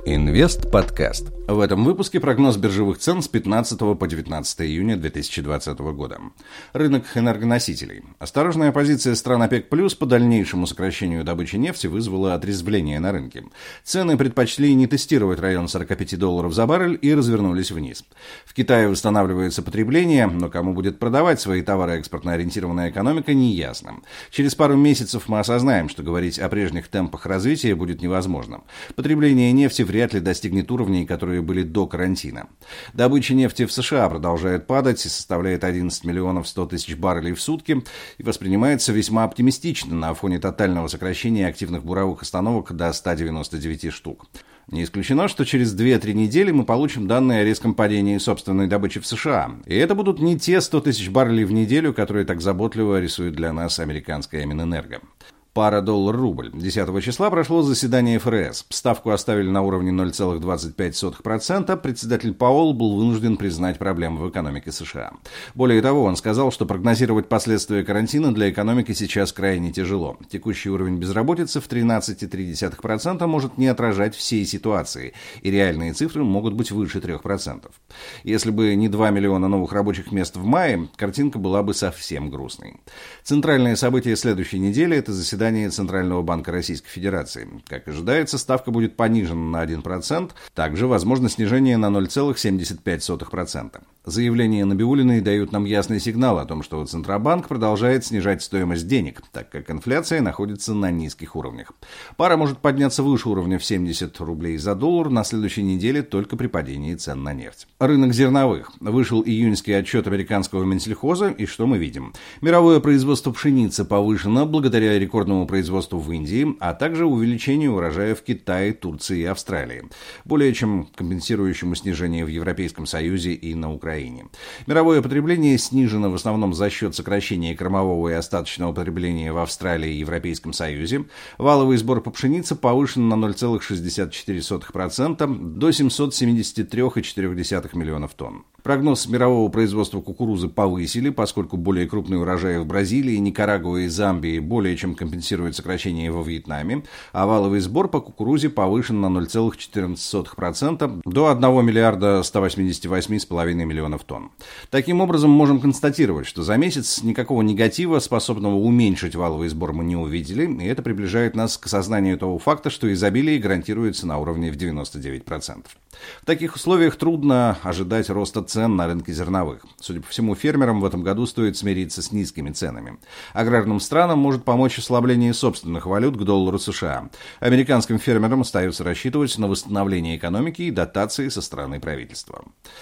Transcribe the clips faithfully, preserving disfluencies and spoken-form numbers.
Инвест подкаст. В этом выпуске прогноз биржевых цен с пятнадцатого по девятнадцатое июня две тысячи двадцатого года. Рынок энергоносителей. Осторожная позиция стран ОПЕК+ по дальнейшему сокращению добычи нефти вызвала отрезвление на рынке. Цены предпочли не тестировать район сорок пять долларов за баррель и развернулись вниз. В Китае восстанавливается потребление, но кому будет продавать свои товары экспортно-ориентированная экономика, не ясно. Через пару месяцев мы осознаем, что говорить о прежних темпах развития будет невозможно. Потребление нефти вряд ли достигнет уровней, которые были до карантина. Добыча нефти в США продолжает падать и составляет одиннадцать миллионов сто тысяч баррелей в сутки и воспринимается весьма оптимистично на фоне тотального сокращения активных буровых остановок до ста девяноста девяти штук. Не исключено, что через две-три недели мы получим данные о резком падении собственной добычи в США. И это будут не те сто тысяч баррелей в неделю, которые так заботливо рисует для нас американская Минэнерго. Пара доллар-рубль. десятого числа прошло заседание эф эр эс. Ставку оставили на уровне ноль целых двадцать пять сотых процента. Председатель Пауэлл был вынужден признать проблемы в экономике США. Более того, он сказал, что прогнозировать последствия карантина для экономики сейчас крайне тяжело. Текущий уровень безработицы в тринадцать целых три десятых процента может не отражать всей ситуации, и реальные цифры могут быть выше трех процентов. Если бы не два миллиона новых рабочих мест в мае, картинка была бы совсем грустной. Центральное событие следующей недели – это заседание Центрального банка Российской Федерации. Как ожидается, ставка будет понижена на один процент, также возможно снижение на ноль целых семьдесят пять сотых процента. Заявления Набиуллиной дают нам ясный сигнал о том, что Центробанк продолжает снижать стоимость денег, так как инфляция находится на низких уровнях. Пара может подняться выше уровня в семьдесят рублей за доллар на следующей неделе только при падении цен на нефть. Рынок зерновых. Вышел июньский отчет американского Минсельхоза, и что мы видим? Мировое производство пшеницы повышено благодаря рекордному производству в Индии, а также увеличению урожая в Китае, Турции и Австралии, более чем компенсирующему снижение в Европейском Союзе и на Украине. Мировое потребление снижено в основном за счет сокращения кормового и остаточного потребления в Австралии и Европейском Союзе. Валовый сбор по пшенице повышен на ноль целых шестьдесят четыре сотых процента до семьсот семьдесят три целых четыре десятых миллионов тонн. Прогноз мирового производства кукурузы повысили, поскольку более крупные урожаи в Бразилии, Никарагуа и Замбии более чем компенсируют сокращение во Вьетнаме, а валовый сбор по кукурузе повышен на ноль целых четырнадцать сотых процента до одного миллиарда ста восьмидесяти восьми целых пяти десятых миллионов тонн. Таким образом, можем констатировать, что за месяц никакого негатива, способного уменьшить валовый сбор, мы не увидели, и это приближает нас к осознанию того факта, что изобилие гарантируется на уровне в девяносто девять процентов. В таких условиях трудно ожидать роста цен на рынке зерновых. Судя по всему, фермерам в этом году стоит смириться с низкими ценами. Аграрным странам может помочь ослабление собственных валют к доллару США. Американским фермерам остается рассчитывать на восстановление экономики и дотации со стороны правительства.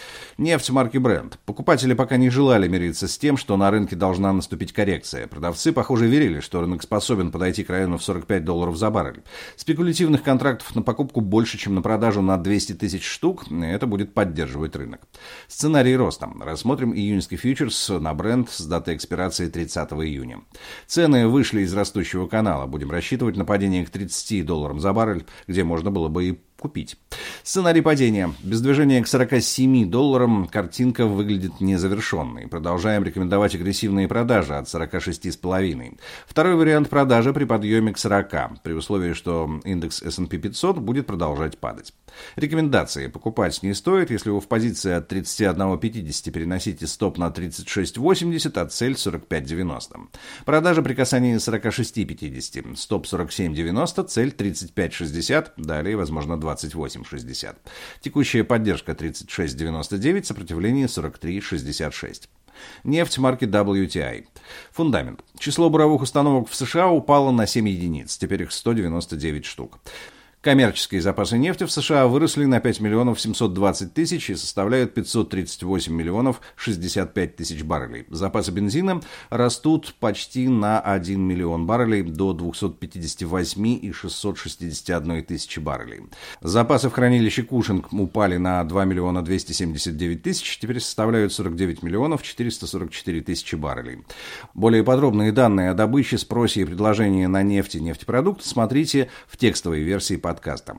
Нефть марки Brent. Покупатели пока не желали мириться с тем, что на рынке должна наступить коррекция. Продавцы, похоже, верили, что рынок способен подойти к району в сорок пять долларов за баррель. Спекулятивных контрактов на покупку больше, чем на продажу на двести тысяч штук, и это будет поддерживать рынок. Сценарий роста. Рассмотрим июньский фьючерс на Brent с датой экспирации тридцатого июня. Цены вышли из растущего канала. Будем рассчитывать на падение к тридцати долларам за баррель, где можно было бы и купить. Сценарий падения. Без движения к сорока семи долларам картинка выглядит незавершенной. Продолжаем рекомендовать агрессивные продажи от сорока шести с половиной. Второй вариант продажи при подъеме к сорока, при условии, что индекс эс энд пи пятьсот будет продолжать падать. Рекомендации. Покупать не стоит, если вы в позиции от тридцати одного пятидесяти переносите стоп на тридцать шесть восемьдесят, а цель сорок пять девяносто. Продажа при касании сорока шести пятидесяти. Стоп сорок семь девяносто, цель тридцать пять шестьдесят, далее, возможно, двадцать восемь шестьдесят. Текущая поддержка тридцать шесть девяносто девять, сопротивление сорок три шестьдесят шесть. Нефть марки дабл ю ти ай. Фундамент. Число буровых установок в США упало на семь единиц, теперь их сто девяносто девять штук. Коммерческие запасы нефти в США выросли на пять миллионов семьсот двадцать тысяч и составляют пятьсот тридцать восемь миллионов шестьдесят пять тысяч баррелей. Запасы бензина растут почти на один миллион баррелей до двухсот пятидесяти восьми и шестисот шестидесяти одной тысячи баррелей. Запасы в хранилище Кушинг упали на два миллиона двести семьдесят девять тысяч, теперь составляют сорок девять миллионов четыреста сорок четыре тысячи баррелей. Более подробные данные о добыче, спросе и предложении на нефть и нефтепродукты смотрите в текстовой версии подкаста.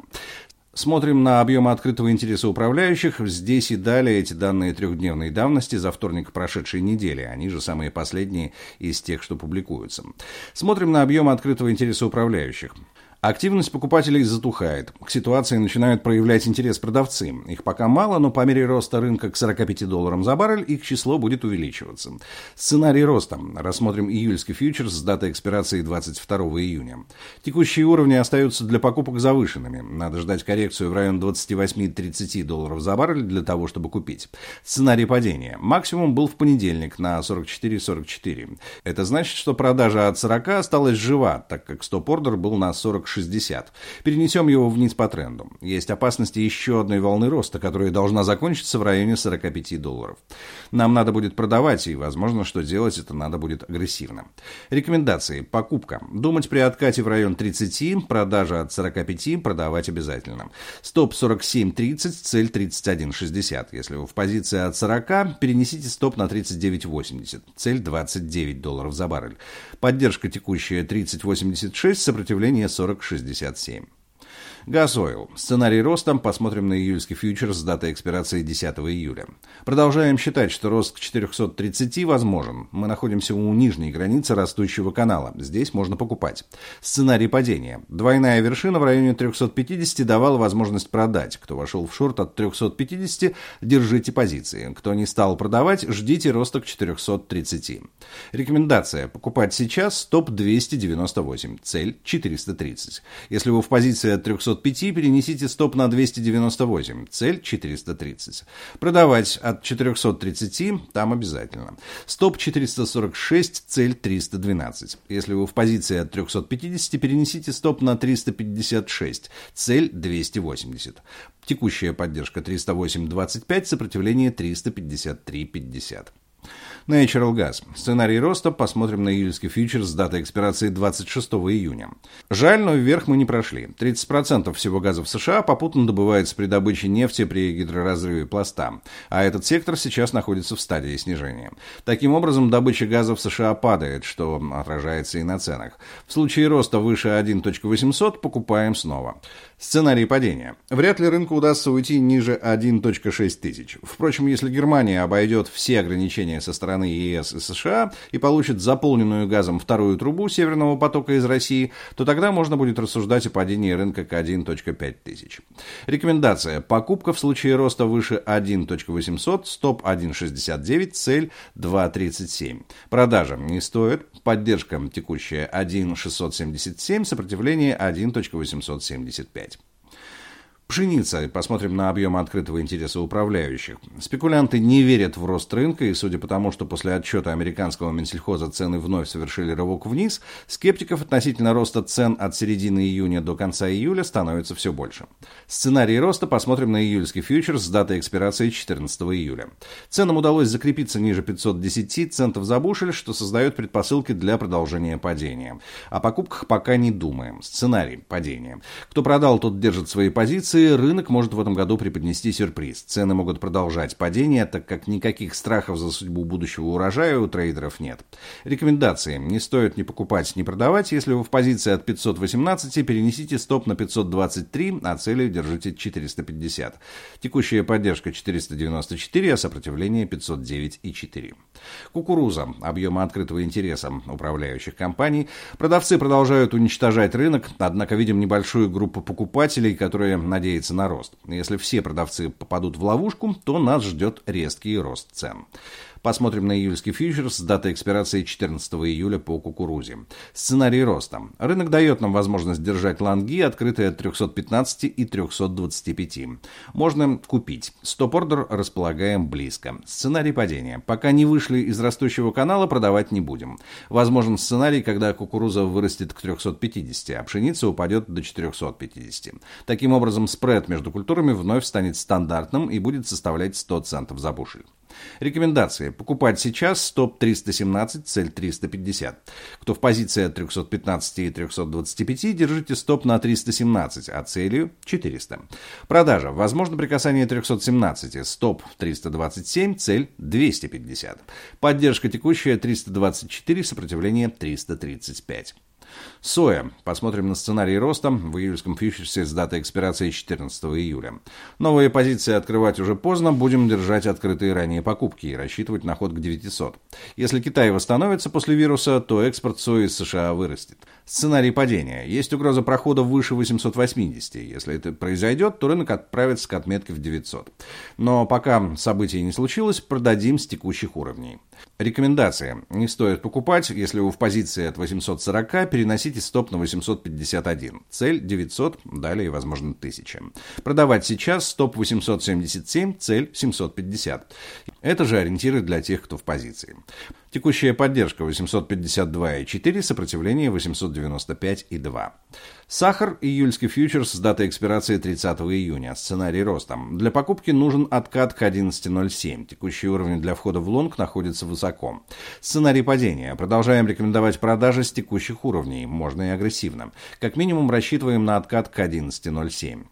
Смотрим на объемы открытого интереса управляющих. Здесь и далее эти данные трехдневной давности за вторник прошедшей недели. Они же самые последние из тех, что публикуются. Смотрим на объемы открытого интереса управляющих. Активность покупателей затухает. К ситуации начинают проявлять интерес продавцы. Их пока мало, но по мере роста рынка к сорока пяти долларам за баррель их число будет увеличиваться. Сценарий роста. Рассмотрим июльский фьючерс с датой экспирации двадцать второго июня. Текущие уровни остаются для покупок завышенными. Надо ждать коррекцию в район двадцать восемь - тридцать долларов за баррель для того, чтобы купить. Сценарий падения. Максимум был в понедельник на сорок четыре сорок четыре. Это значит, что продажа от сорока осталась жива, так как стоп-ордер был на сорок шестьдесят. Перенесем его вниз по тренду. Есть опасность еще одной волны роста, которая должна закончиться в районе сорока пяти долларов. Нам надо будет продавать, и возможно, что делать это надо будет агрессивно. Рекомендации. Покупка. Думать при откате в район тридцати, продажа от сорока пяти, продавать обязательно. Стоп сорок семь тридцать, цель тридцать один шестьдесят. Если вы в позиции от сорока, перенесите стоп на тридцать девять восемьдесят, цель двадцать девять долларов за баррель. Поддержка текущая тридцать восемьдесят шесть, сопротивление сорок шестьдесят семь. Газойл. Сценарий роста. Посмотрим на июльский фьючерс с датой экспирации десятого июля. Продолжаем считать, что рост к четырёмстам тридцати возможен. Мы находимся у нижней границы растущего канала. Здесь можно покупать. Сценарий падения. Двойная вершина в районе трёхсот пятидесяти давала возможность продать. Кто вошел в шорт от трёхсот пятидесяти, держите позиции. Кто не стал продавать, ждите роста к четырёмстам тридцати. Рекомендация. Покупать сейчас. Стоп двести девяносто восемь. Цель четыреста тридцать. Если вы в позиции от трёхсот пяти, перенесите стоп на двести девяносто восемь, цель четыреста тридцать. Продавать от четырёхсот тридцати, там обязательно. Стоп четыреста сорок шесть, цель триста двенадцать. Если вы в позиции от трёхсот пятидесяти, перенесите стоп на триста пятьдесят шесть, цель двести восемьдесят. Текущая поддержка триста восемь двадцать пять, сопротивление триста пятьдесят три пятьдесят. Natural Gas. Сценарий роста. Посмотрим на июльский фьючерс с датой экспирации двадцать шестого июня. Жаль, но вверх мы не прошли. тридцать процентов всего газа в США попутно добывается при добыче нефти при гидроразрыве пласта, а этот сектор сейчас находится в стадии снижения. Таким образом, добыча газа в США падает, что отражается и на ценах. В случае роста выше один целых восемьсот покупаем снова. Сценарий падения. Вряд ли рынку удастся уйти ниже один целых шесть тысяч. Впрочем, если Германия обойдет все ограничения со стороны ЕС и США и получит заполненную газом вторую трубу Северного потока из России, то тогда можно будет рассуждать о падении рынка к один целых пять тысяч. Рекомендация. Покупка в случае роста выше один целых восемьсот, стоп один целых шестьдесят девять, цель два целых тридцать семь. Продажа не стоит. Поддержка текущая один целых шестьсот семьдесят семь, сопротивление один целых восемьсот семьдесят пять. Пшеница. Посмотрим на объемы открытого интереса управляющих. Спекулянты не верят в рост рынка, и судя по тому, что после отчета американского Минсельхоза цены вновь совершили рывок вниз, скептиков относительно роста цен от середины июня до конца июля становится все больше. Сценарий роста посмотрим на июльский фьючерс с датой экспирации четырнадцатого июля. Ценам удалось закрепиться ниже пятисот десяти центов за бушель, что создает предпосылки для продолжения падения. О покупках пока не думаем. Сценарий падения. Кто продал, тот держит свои позиции. Рынок может в этом году преподнести сюрприз. Цены могут продолжать падение, так как никаких страхов за судьбу будущего урожая у трейдеров нет. Рекомендации. Не стоит ни покупать, ни продавать. Если вы в позиции от пятисот восемнадцати, перенесите стоп на пятьсот двадцать три, а цели держите четыреста пятьдесят. Текущая поддержка четыреста девяносто четыре, а сопротивление пятьсот девять целых четыре десятых. Кукуруза. Объемы открытого интереса управляющих компаний. Продавцы продолжают уничтожать рынок, однако видим небольшую группу покупателей, которые надеются на рост. Если все продавцы попадут в ловушку, то нас ждет резкий рост цен. Посмотрим на июльский фьючерс с датой экспирации четырнадцатого июля по кукурузе. Сценарий роста. Рынок дает нам возможность держать лонги, открытые от трёхсот пятнадцати и трёхсот двадцати пяти. Можно купить. Стоп-ордер располагаем близко. Сценарий падения. Пока не вышли из растущего канала, продавать не будем. Возможен сценарий, когда кукуруза вырастет к трёхсот пятидесяти, а пшеница упадет до четырёхсот пятидесяти. Таким образом, спред между культурами вновь станет стандартным и будет составлять сто центов за бушель. Рекомендации. Покупать сейчас. Стоп триста семнадцать, цель триста пятьдесят. Кто в позиции от трёхсот пятнадцати и трёхсот двадцати пяти, держите стоп на триста семнадцать, а целью четыреста. Продажа. Возможно прикасание трёхсот семнадцати. Стоп триста двадцать семь, цель двести пятьдесят. Поддержка текущая триста двадцать четыре, сопротивление триста тридцать пять. Соя. Посмотрим на сценарий роста в июльском фьючерсе с датой экспирации четырнадцатого июля. Новые позиции открывать уже поздно, будем держать открытые ранее покупки и рассчитывать на ход к девятисот. Если Китай восстановится после вируса, то экспорт сои из США вырастет. Сценарий падения. Есть угроза прохода выше восемьсот восемьдесят. Если это произойдет, то рынок отправится к отметке в девятьсот. Но пока событие не случилось, продадим с текущих уровней. Рекомендация. Не стоит покупать, если вы в позиции от восемьсот сорок, переносите стоп на восемьсот пятьдесят один. Цель девятьсот, далее, возможно, тысяча. Продавать сейчас, стоп восемьсот семьдесят семь, цель семьсот пятьдесят. Это же ориентиры для тех, кто в позиции. Текущая поддержка восемьсот пятьдесят два и четыре, сопротивление восемьсот девяносто пять и два. Сахар, июльский фьючерс с датой экспирации тридцатого июня. Сценарий роста. Для покупки нужен откат к одиннадцать ноль семь. Текущий уровень для входа в лонг находится высоко. Сценарий падения. Продолжаем рекомендовать продажи с текущих уровней. Можно и агрессивно. Как минимум рассчитываем на откат к одиннадцать ноль семь.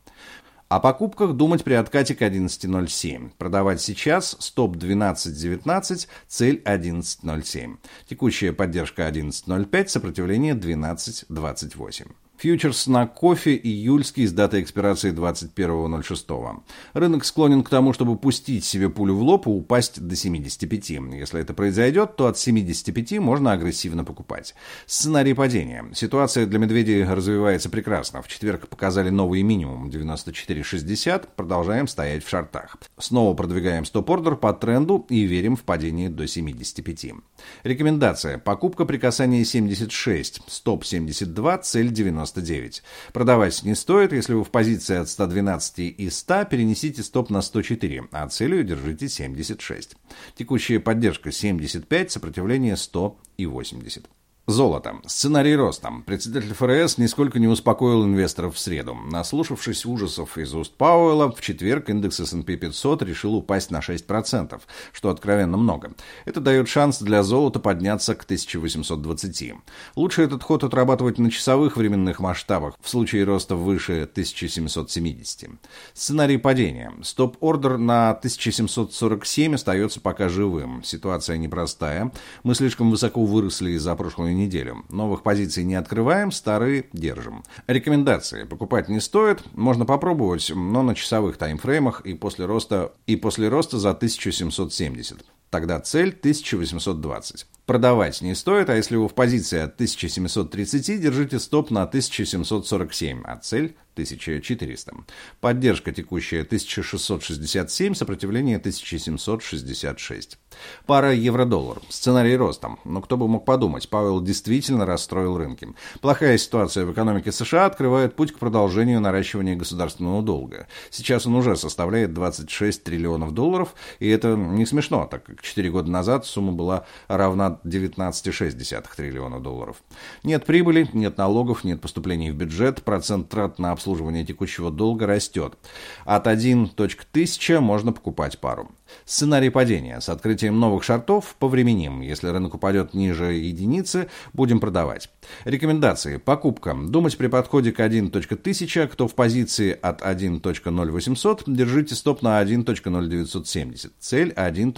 О покупках думать при откате к одиннадцать ноль семь. Продавать сейчас, стоп двенадцать девятнадцать, цель одиннадцать ноль семь. Текущая поддержка одиннадцать ноль пять, сопротивление двенадцать двадцать восемь. Фьючерс на кофе июльский с датой экспирации двадцать первого ноль шестого. Рынок склонен к тому, чтобы пустить себе пулю в лоб и упасть до семидесяти пяти. Если это произойдет, то от семидесяти пяти можно агрессивно покупать. Сценарий падения. Ситуация для медведей развивается прекрасно. В четверг показали новый минимум девяносто четыре шестьдесят. Продолжаем стоять в шортах. Снова продвигаем стоп-ордер по тренду и верим в падение до семидесяти пяти. Рекомендация. Покупка при касании семьдесят шесть. Стоп семьдесят два, цель девяносто девять. Продавать не стоит, если вы в позиции от ста двенадцати и ста, перенесите стоп на сто четыре, а целью держите семьдесят шесть. Текущая поддержка семьдесят пять, сопротивление сто и восемьдесят. Золото. Сценарий роста. Председатель эф эр эс нисколько не успокоил инвесторов в среду. Наслушавшись ужасов из уст Пауэлла, в четверг индекс эс энд пи пятьсот решил упасть на шесть процентов, что откровенно много. Это дает шанс для золота подняться к тысяче восемьсот двадцати. Лучше этот ход отрабатывать на часовых временных масштабах, в случае роста выше тысячи семисот семидесяти. Сценарий падения. Стоп-ордер на тысяча семьсот сорок семь остается пока живым. Ситуация непростая. Мы слишком высоко выросли из-за прошлой неделю. Новых позиций не открываем, старые держим. Рекомендации. Покупать не стоит, можно попробовать, но на часовых таймфреймах и после роста, и после роста за тысячу семьсот семьдесят. Тогда цель тысяча восемьсот двадцать. Продавать не стоит, а если вы в позиции от тысячи семисот тридцати, держите стоп на тысяча семьсот сорок семь, а цель тысяча четыреста. Поддержка текущая тысяча шестьсот шестьдесят семь, сопротивление тысяча семьсот шестьдесят шесть. Пара евро-доллар. Сценарий роста. Но кто бы мог подумать, Пауэлл действительно расстроил рынки. Плохая ситуация в экономике США открывает путь к продолжению наращивания государственного долга. Сейчас он уже составляет двадцать шесть триллионов долларов, и это не смешно, так как четыре года назад сумма была равна девятнадцать целых шесть десятых триллиона долларов. Нет прибыли, нет налогов, нет поступлений в бюджет, процент трат на обслуживание текущего долга растет. От одной тысячи можно покупать пару. Сценарий падения. С открытием новых шортов повременим. Если рынок упадет ниже единицы, будем продавать. Рекомендации. Покупка. Думать при подходе к одной тысячи. Кто в позиции от одной ноль восемьсот, держите стоп на одной ноль девятьсот семьдесят. Цель одна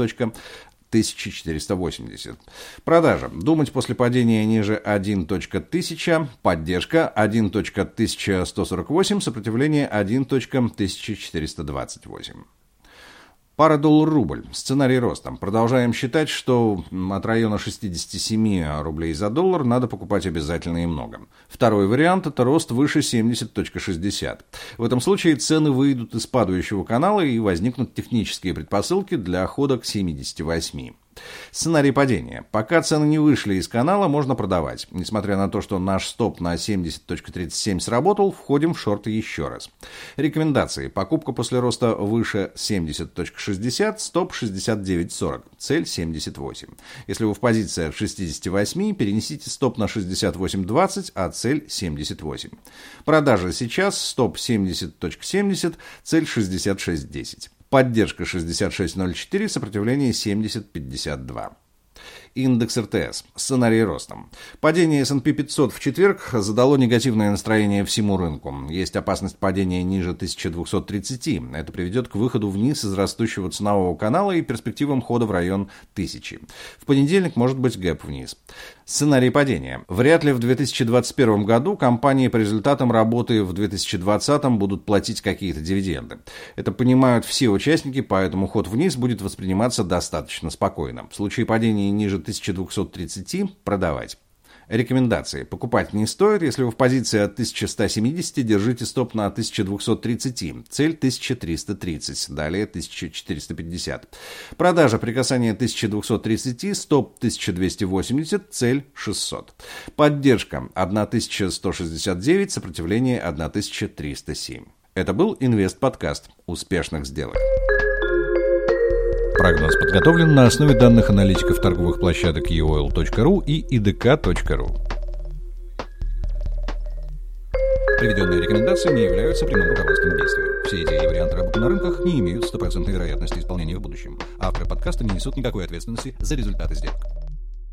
тысяча четыреста восемьдесят. Продажа. Думать после падения ниже одной тысячи. Поддержка одна тысяча сто сорок восемь. Сопротивление одна тысяча четыреста двадцать восемь. Пара доллар-рубль. Сценарий роста. Продолжаем считать, что от района шестидесяти семи рублей за доллар надо покупать обязательно и много. Второй вариант – это рост выше семьдесят шестьдесят. В этом случае цены выйдут из падающего канала и возникнут технические предпосылки для хода к семидесяти восьми. Сценарий падения. Пока цены не вышли из канала, можно продавать. Несмотря на то, что наш стоп на семьдесят тридцать семь сработал, входим в шорты еще раз. Рекомендации. Покупка после роста выше семьдесят шестьдесят, стоп шестьдесят девять сорок, цель семьдесят восемь. Если вы в позиции от шестидесяти восьми, перенесите стоп на шестьдесят восемь двадцать, а цель семьдесят восемь. Продажа сейчас, стоп семьдесят семьдесят, цель шестьдесят шесть десять. Поддержка шестьдесят шесть ноль четыре, сопротивление семьдесят пятьдесят два. Индекс эр тэ эс. Сценарий роста. Падение эс энд пи пятьсот в четверг задало негативное настроение всему рынку. Есть опасность падения ниже тысячи двухсот тридцати. Это приведет к выходу вниз из растущего ценового канала и перспективам хода в район тысячи. В понедельник может быть гэп вниз. Сценарий падения. Вряд ли в две тысячи двадцать первом году компании по результатам работы в две тысячи двадцатом будут платить какие-то дивиденды. Это понимают все участники, поэтому ход вниз будет восприниматься достаточно спокойно. В случае падения ниже тысячи двухсот тридцати продавать. Рекомендации. Покупать не стоит. Если вы в позиции от тысяча сто семьдесят, держите стоп на тысяча двести тридцать. Цель тысяча триста тридцать. Далее тысяча четыреста пятьдесят. Продажа при касании тысяча двести тридцать. Стоп тысяча двести восемьдесят. Цель шестьсот. Поддержка тысяча сто шестьдесят девять. Сопротивление тысяча триста семь. Это был Инвест-подкаст. Успешных сделок. Прогноз подготовлен на основе данных аналитиков торговых площадок и о эл точка ру и и дэ ка точка ру. Приведенные рекомендации не являются прямым руководством к действию. Все идеи и варианты работы на рынках не имеют стопроцентной вероятности исполнения в будущем. Авторы подкаста не несут никакой ответственности за результаты сделок.